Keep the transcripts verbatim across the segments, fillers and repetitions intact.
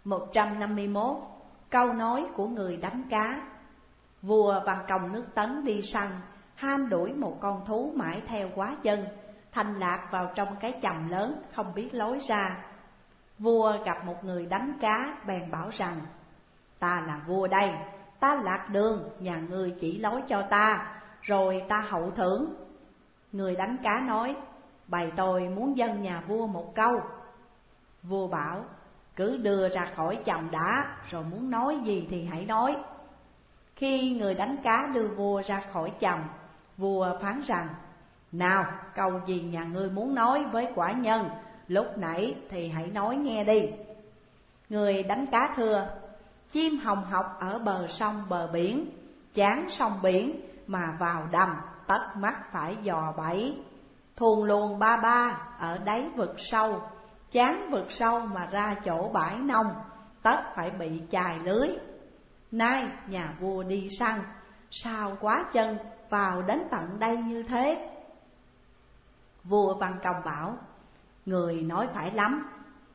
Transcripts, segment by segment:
một trăm năm mươi mốt. Câu nói của người đánh cá. Vua Văn Công nước Tấn đi săn, ham đuổi một con thú mãi theo quá chân, thành lạc vào trong cái chầm lớn không biết lối ra. Vua gặp một người đánh cá bèn bảo rằng: ta là vua đây, ta lạc đường, nhà ngươi chỉ lối cho ta, rồi ta hậu thưởng. Người đánh cá nói: bày tôi muốn dâng nhà vua một câu. Vua bảo: cứ đưa ra khỏi chầm đã, rồi muốn nói gì thì hãy nói. Khi người đánh cá đưa vua ra khỏi chầm, vua phán rằng: nào, câu gì nhà ngươi muốn nói với quả nhân lúc nãy thì hãy nói nghe đi. Người đánh cá thưa: chim hồng học ở bờ sông bờ biển, chán sông biển mà vào đầm, tất mắt phải dò bẫy. Thuồng luồng ba ba ở đáy vực sâu, chán vực sâu mà ra chỗ bãi nông, tất phải bị chài lưới. Nay nhà vua đi săn, sao quá chân vào đến tận đây như thế? Vua Văn Công bảo: người nói phải lắm.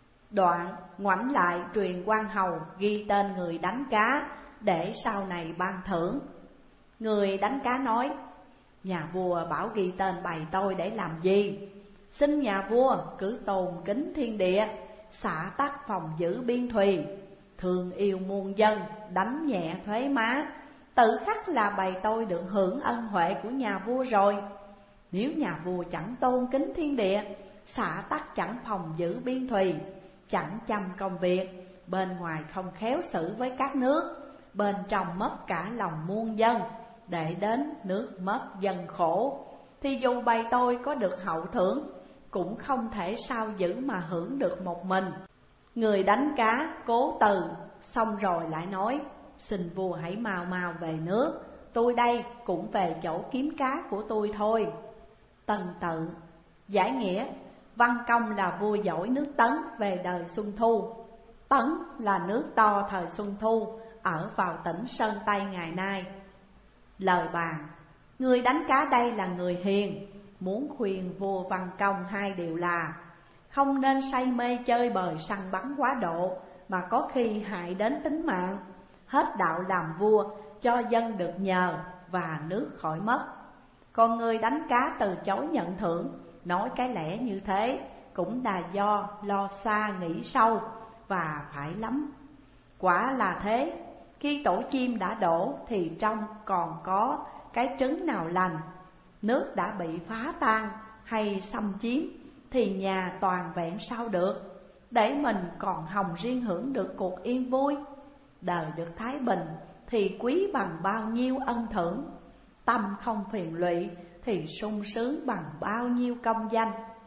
Đoạn ngoảnh lại truyền quan hầu ghi tên người đánh cá, để sau này ban thưởng. Người đánh cá nói: nhà vua bảo ghi tên bày tôi để làm gì? Xin nhà vua cứ tôn kính thiên địa, xả tắc phòng giữ biên thùy, thương yêu muôn dân, đánh nhẹ thuế má, tự khắc là bày tôi được hưởng ân huệ của nhà vua rồi. Nếu nhà vua chẳng tôn kính thiên địa, xả tắc chẳng phòng giữ biên thùy, chẳng chăm công việc, bên ngoài không khéo xử với các nước, bên trong mất cả lòng muôn dân, để đến nước mất dân khổ, thì dù bày tôi có được hậu thưởng, cũng không thể sao giữ mà hưởng được một mình. Người đánh cá cố từ, xong rồi lại nói: xin vua hãy mau mau về nước, tôi đây cũng về chỗ kiếm cá của tôi thôi. Tần Tự giải nghĩa: Văn Công là vua giỏi nước Tấn về đời Xuân Thu. Tấn là nước to thời Xuân Thu, ở vào tỉnh Sơn Tây ngày nay. Lời bàn: người đánh cá đây là người hiền, muốn khuyên vua Văn Công hai điều là: không nên say mê chơi bời săn bắn quá độ, mà có khi hại đến tính mạng. Hết đạo làm vua, cho dân được nhờ và nước khỏi mất. Còn người đánh cá từ chối nhận thưởng, nói cái lẽ như thế, cũng là do lo xa nghĩ sâu và phải lắm. Quả là thế, khi tổ chim đã đổ thì trong còn có cái trứng nào lành. Nước đã bị phá tan hay xâm chiếm thì nhà toàn vẹn sao được, để mình còn hòng riêng hưởng được cuộc yên vui. Đời được thái bình thì quý bằng bao nhiêu ân thưởng, tâm không phiền lụy thì sung sướng bằng bao nhiêu công danh.